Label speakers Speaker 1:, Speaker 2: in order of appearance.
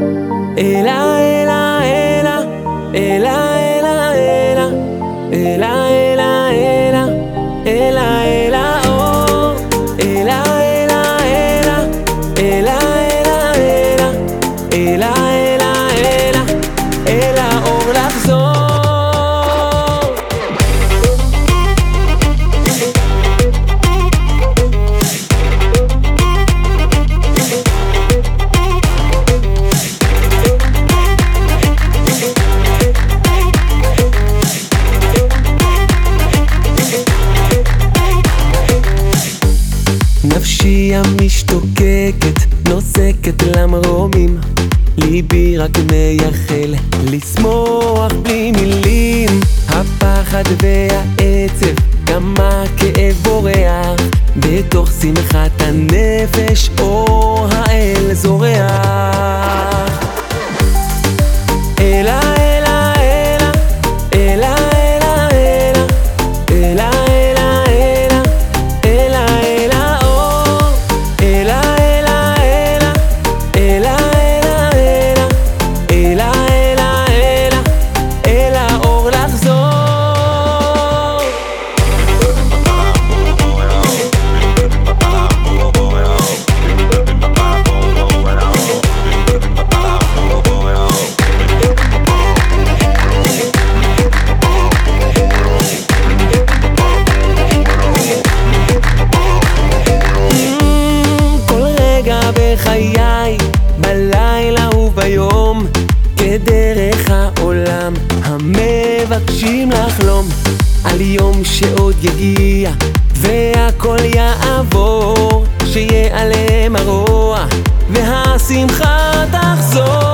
Speaker 1: אלה אלה אלה אלה אלה אלה אלה אלה אלה אלה אלה אור אלה אלה אלה אלה אלה אלה אלה אלה אלה אלה אור לחזור. נפשי המשתוקקת נוסקת למרומים, ליבי רק מייחל לשמוח בלי מילים. הפחד והעצב גם הכאב בורח, בתוך שמחת הנפש אור האל זורח. אלה אלה אלה אלה אלה אלה אלה אלה אלה אלה אור אלה אלה אלה אלה אלה אלה אלה אלה אלה אור לחזור. בחיי, בלילה וביום, כדרך העולם המבקשים לחלום על יום שעוד יגיע והכל יעבור, שיהיה עליהם הרוע והשמחה תחזור.